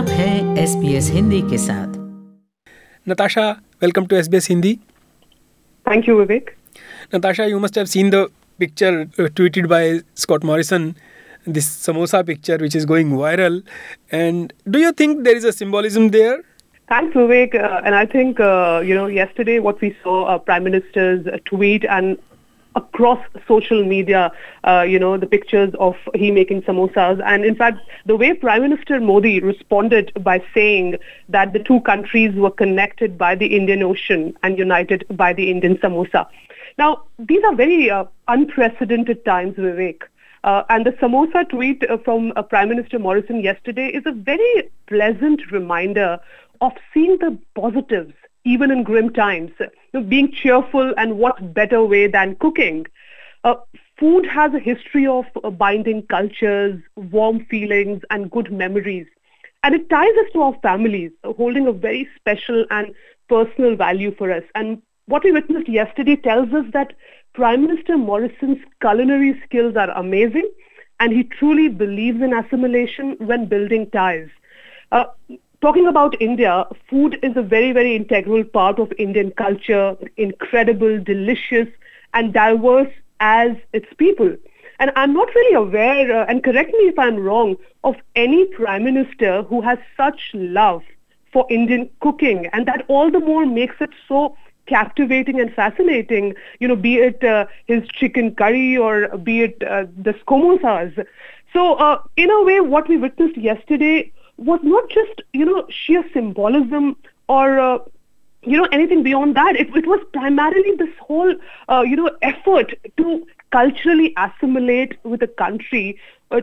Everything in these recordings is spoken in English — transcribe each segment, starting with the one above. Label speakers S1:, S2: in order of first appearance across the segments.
S1: आप हैं SBS हिंदी के साथ।
S2: Natasha, welcome to SBS Hindi.
S3: Thank you, Vivek.
S2: Natasha, you must have seen the picture tweeted by Scott Morrison, this samosa picture which is going viral. And do you think there is a symbolism there?
S3: Thanks, Vivek. And I think, yesterday what we saw, Prime Minister's tweet and across social media, the pictures of he making samosas. And in fact, the way Prime Minister Modi responded by saying that the two countries were connected by the Indian Ocean and united by the Indian samosa. Now, these are very unprecedented times, Vivek. And the samosa tweet from Prime Minister Morrison yesterday is a very pleasant reminder of seeing the positives, even in grim times, being cheerful, and what better way than cooking. Food has a history of binding cultures, warm feelings, and good memories. And it ties us to our families, holding a very special and personal value for us. And what we witnessed yesterday tells us that Prime Minister Morrison's culinary skills are amazing, and he truly believes in assimilation when building ties. Talking about India, food is a very, very integral part of Indian culture, incredible, delicious, and diverse as its people. And I'm not really aware, and correct me if I'm wrong, of any Prime Minister who has such love for Indian cooking, and that all the more makes it so captivating and fascinating, be it his chicken curry or be it the samosas. So in a way, what we witnessed yesterday was not just, sheer symbolism or, anything beyond that. It was primarily this whole, effort to culturally assimilate with a country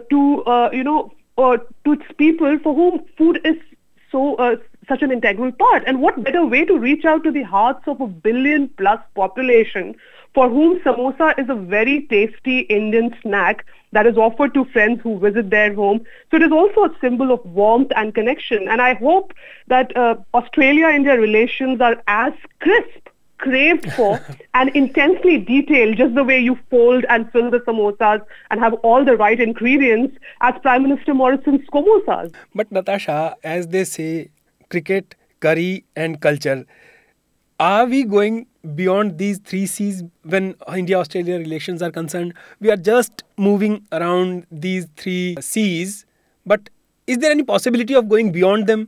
S3: to its people for whom food is so such an integral part. And what better way to reach out to the hearts of a billion-plus population for whom samosa is a very tasty Indian snack that is offered to friends who visit their home. So it is also a symbol of warmth and connection. And I hope that Australia-India relations are as crisp, craved for, and intensely detailed, just the way you fold and fill the samosas and have all the right ingredients as Prime Minister Morrison's samosas.
S2: But Natasha, as they say, cricket, curry and culture, are we going beyond these three C's when India-Australia relations are concerned? We are just moving around these three C's, but is there any possibility of going beyond them?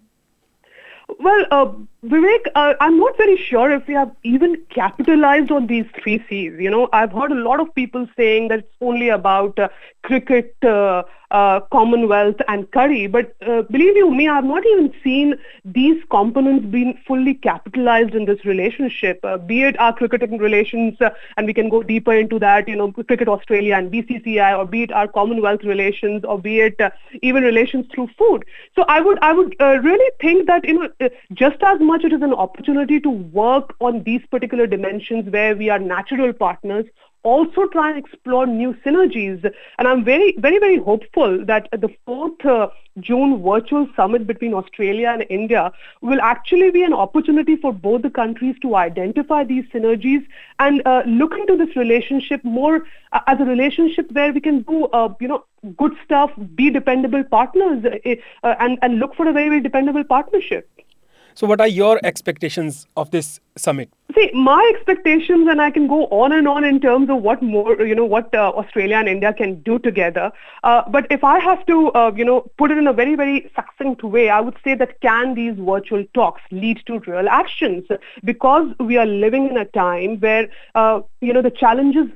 S3: Well, Vivek, I'm not very sure if we have even capitalized on these three C's. I've heard a lot of people saying that it's only about cricket, Commonwealth and curry. But believe you me, I've not even seen these components being fully capitalized in this relationship, be it our cricketing relations, and we can go deeper into that, Cricket Australia and BCCI, or be it our Commonwealth relations, or be it even relations through food. So I would really think that, just as much it is an opportunity to work on these particular dimensions where we are natural partners, also try and explore new synergies. And I'm very, very, very hopeful that the 4th June virtual summit between Australia and India will actually be an opportunity for both the countries to identify these synergies and look into this relationship more as a relationship where we can do, good stuff, be dependable partners, and look for a very, very dependable partnership.
S2: So what are your expectations of this summit?
S3: See, my expectations, and I can go on and on in terms of what more, what Australia and India can do together. But if I have to, put it in a very, very succinct way, I would say that can these virtual talks lead to real actions? Because we are living in a time where, the challenges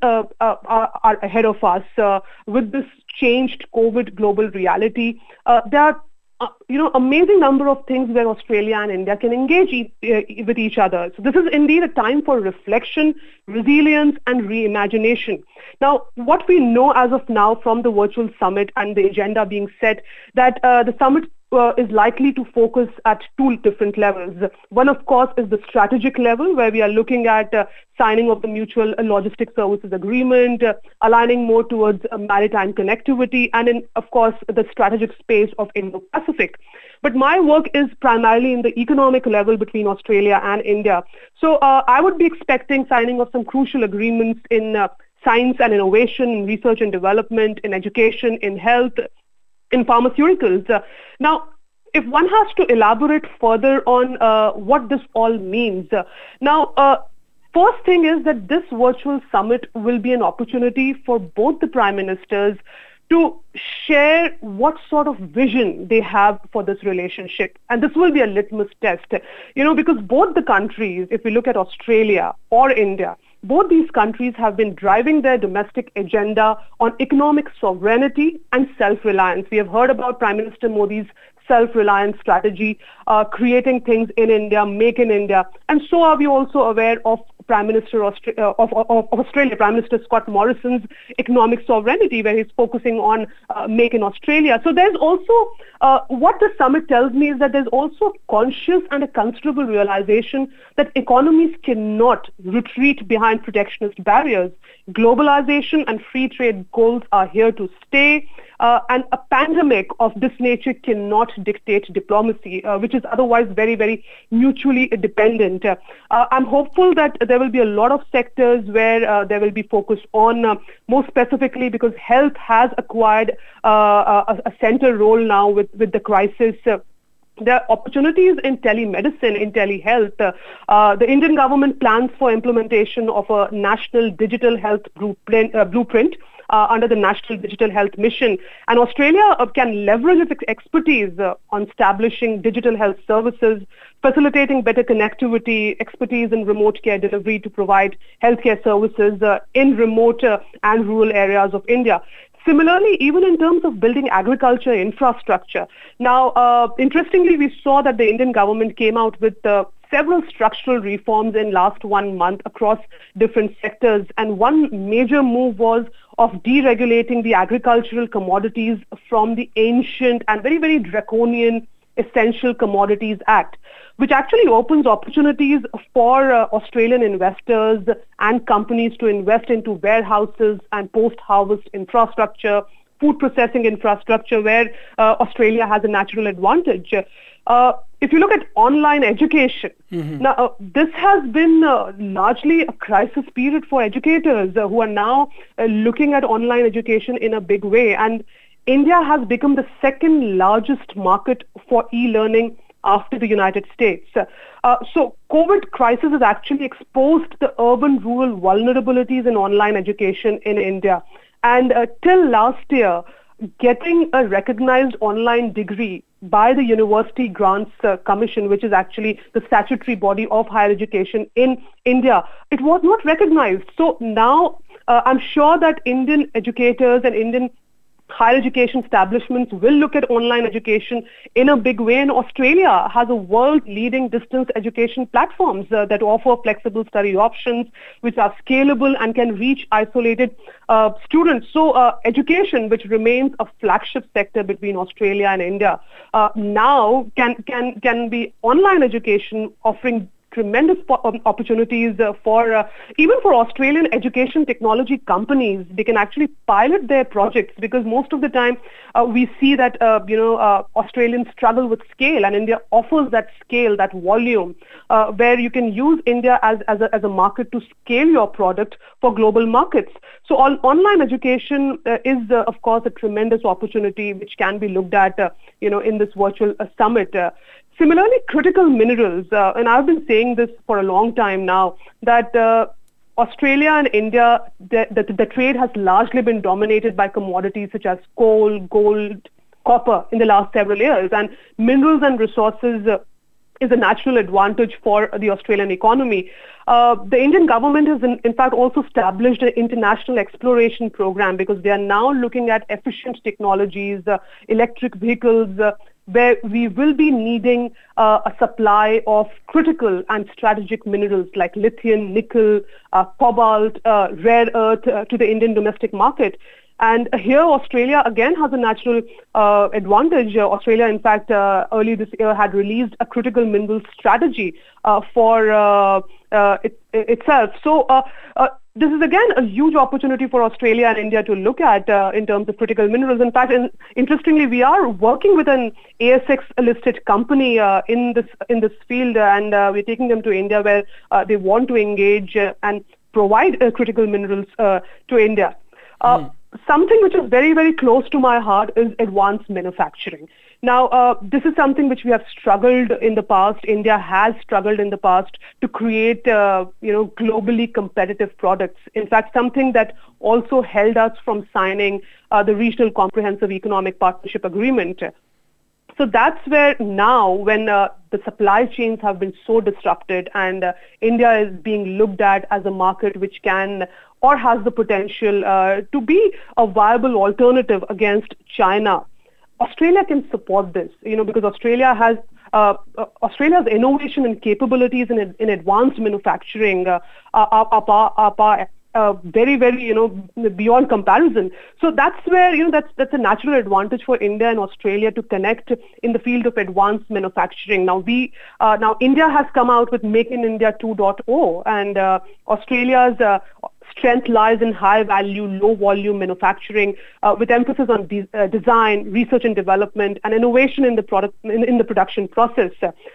S3: are ahead of us with this changed COVID global reality. There are amazing number of things where Australia and India can engage with each other. So this is indeed a time for reflection, resilience, and reimagination. Now, what we know as of now from the virtual summit and the agenda being set, that the summit is likely to focus at two different levels. One, of course, is the strategic level, where we are looking at signing of the mutual logistic services agreement, aligning more towards maritime connectivity, and in, of course, the strategic space of Indo-Pacific. But my work is primarily in the economic level between Australia and India. So I would be expecting signing of some crucial agreements in science and innovation, in research and development, in education, in health, in pharmaceuticals. Now, if one has to elaborate further on what this all means, first thing is that this virtual summit will be an opportunity for both the prime ministers to share what sort of vision they have for this relationship. And this will be a litmus test, because both the countries, if we look at Australia or India, both these countries have been driving their domestic agenda on economic sovereignty and self-reliance. We have heard about Prime Minister Modi's self-reliance strategy, creating things in India, make in India. And so are we also aware of Prime Minister of Australia, Prime Minister Scott Morrison's economic sovereignty, where he's focusing on make in Australia. So there's also, what the summit tells me is that there's also a conscious and a considerable realization that economies cannot retreat behind protectionist barriers. Globalization and free trade goals are here to stay. And a pandemic of this nature cannot dictate diplomacy, which is otherwise very, very mutually dependent. I'm hopeful that there will be a lot of sectors where there will be focus on, more specifically because health has acquired a center role now with the crisis. There are opportunities in telemedicine, in telehealth. The Indian government plans for implementation of a national digital health blueprint under the National Digital Health Mission. And Australia can leverage its expertise on establishing digital health services, facilitating better connectivity, expertise in remote care delivery to provide healthcare services in remote and rural areas of India. Similarly, even in terms of building agriculture infrastructure. Now, interestingly, we saw that the Indian government came out with several structural reforms in last 1 month across different sectors. And one major move was of deregulating the agricultural commodities from the ancient and very, very draconian Essential Commodities Act, which actually opens opportunities for Australian investors and companies to invest into warehouses and post-harvest infrastructure, food processing infrastructure, where Australia has a natural advantage. If you look at online education, now this has been largely a crisis period for educators who are now looking at online education in a big way. And India has become the second largest market for e-learning after the United States. So COVID crisis has actually exposed the urban-rural vulnerabilities in online education in India. And till last year, getting a recognized online degree by the University Grants Commission, which is actually the statutory body of higher education in India, it was not recognized. So now I'm sure that Indian educators and Indian higher education establishments will look at online education in a big way, and Australia has a world-leading distance education platforms that offer flexible study options, which are scalable and can reach isolated students. So education, which remains a flagship sector between Australia and India, now can be online education offering tremendous opportunities even for Australian education technology companies. They can actually pilot their projects because most of the time we see that Australians struggle with scale, and India offers that scale, that volume, where you can use India as a market to scale your product for global markets. So online education is of course a tremendous opportunity which can be looked at in this virtual summit. Similarly, critical minerals, and I've been saying this for a long time now, that Australia and India, the trade has largely been dominated by commodities such as coal, gold, copper in the last several years, and minerals and resources is a natural advantage for the Australian economy. The Indian government has in fact also established an international exploration program because they are now looking at efficient technologies, electric vehicles, where we will be needing a supply of critical and strategic minerals like lithium, nickel, cobalt, rare earth to the Indian domestic market. And here Australia again has a natural advantage. Australia, in fact, early this year had released a critical minerals strategy for itself. So this is again a huge opportunity for Australia and India to look at in terms of critical minerals. In fact, interestingly, we are working with an ASX listed company in this field, and we're taking them to India where they want to engage and provide critical minerals to India. Something which is very, very close to my heart is advanced manufacturing. Now, this is something which we have struggled in the past. India has struggled in the past to create, globally competitive products. In fact, something that also held us from signing the Regional Comprehensive Economic Partnership Agreement. So that's where now, when the supply chains have been so disrupted and India is being looked at as a market which can or has the potential to be a viable alternative against China, Australia can support this, because Australia has Australia's innovation and capabilities in advanced manufacturing are very, very, beyond comparison. So that's where, that's a natural advantage for India and Australia to connect in the field of advanced manufacturing. Now, India has come out with Make in India 2.0, and Australia's strength lies in high-value, low-volume manufacturing with emphasis on design, research and development, and innovation in the production process.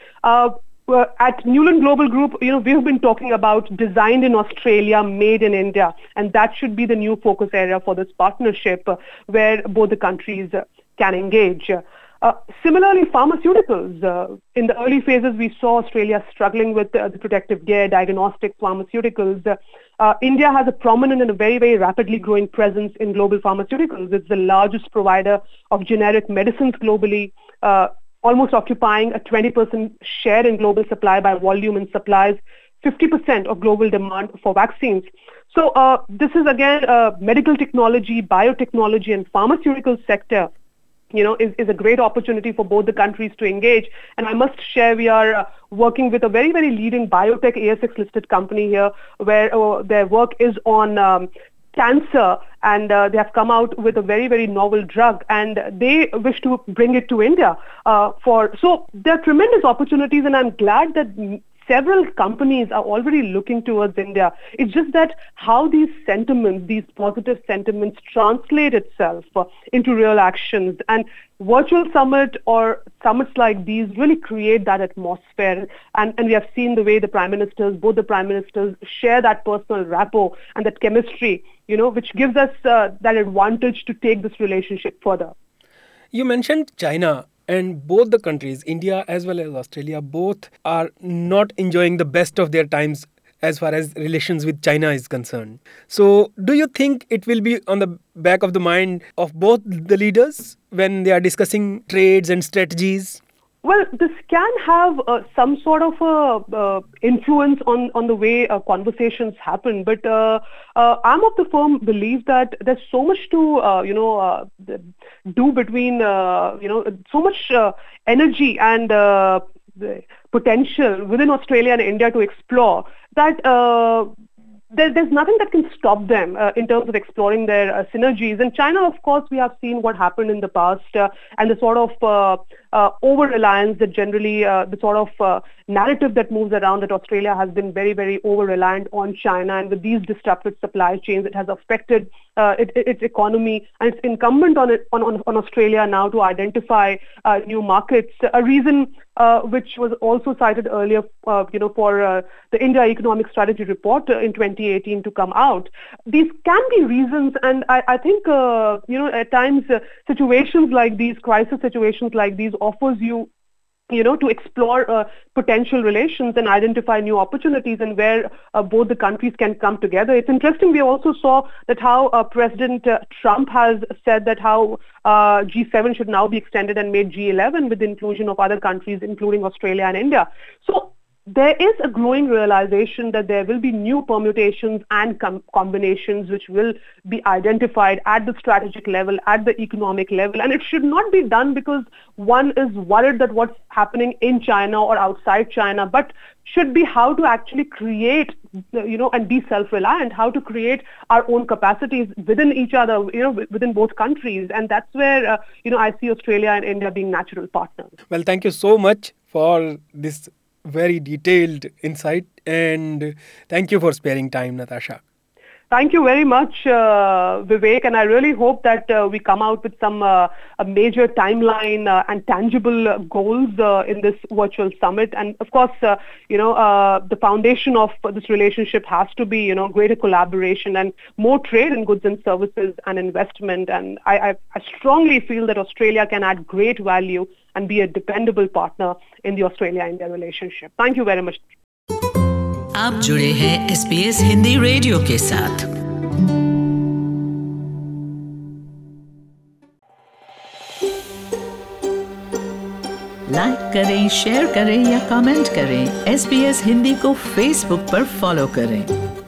S3: At Newland Global Group, we have been talking about designed in Australia, made in India, and that should be the new focus area for this partnership where both the countries can engage. Similarly, pharmaceuticals. In the early phases, we saw Australia struggling with the protective gear, diagnostic pharmaceuticals. India has a prominent and a very, very rapidly growing presence in global pharmaceuticals. It's the largest provider of generic medicines globally, almost occupying a 20% share in global supply by volume and supplies 50% of global demand for vaccines. So this is again medical technology, biotechnology and pharmaceutical sector is a great opportunity for both the countries to engage. And I must share, we are working with a very, very leading biotech ASX listed company here where their work is on cancer, and they have come out with a very, very novel drug, and they wish to bring it to India. So there are tremendous opportunities, and I'm glad that several companies are already looking towards India. It's just that how these sentiments, these positive sentiments translate itself into real actions. And virtual summit or summits like these really create that atmosphere. And we have seen the way both the prime ministers share that personal rapport and that chemistry, which gives us that advantage to take this relationship further.
S2: You mentioned China. And both the countries, India as well as Australia, both are not enjoying the best of their times as far as relations with China is concerned. So do you think it will be on the back of the mind of both the leaders when they are discussing trades and strategies?
S3: Well, this can have some sort of influence on the way conversations happen. But I'm of the firm belief that there's so much to, do between, so much energy and potential within Australia and India to explore that there's nothing that can stop them in terms of exploring their synergies. In China, of course, we have seen what happened in the past and the sort of over-reliance that generally, the sort of narrative that moves around that Australia has been very, very over-reliant on China. And with these disrupted supply chains, it has affected its economy. And it's incumbent on Australia now to identify new markets. A reason which was also cited earlier, for the India Economic Strategy Report in 2018 to come out. These can be reasons, and I think, at times situations like these, crisis situations like these offers you, to explore potential relations and identify new opportunities and where both the countries can come together. It's interesting. We also saw that how President Trump has said that how G7 should now be extended and made G11 with the inclusion of other countries, including Australia and India. So there is a growing realization that there will be new permutations and combinations which will be identified at the strategic level, at the economic level. And it should not be done because one is worried that what's happening in China or outside China, but should be how to actually create, and be self-reliant, how to create our own capacities within each other, within both countries. And that's where, I see Australia and India being natural partners.
S2: Well, thank you so much for this very detailed insight, and thank you for sparing time, Natasha.
S3: Thank you very much, Vivek, and I really hope that we come out with some a major timeline and tangible goals in this virtual summit. And of course, the foundation of this relationship has to be, greater collaboration and more trade in goods and services and investment. And I strongly feel that Australia can add great value and be a dependable partner in the Australia-India relationship. Thank you very much.
S1: आप जुड़े हैं SBS Hindi radio के साथ। Like करें, share करें या comment करें। SBS Hindi को फेसबुक पर फॉलो करें।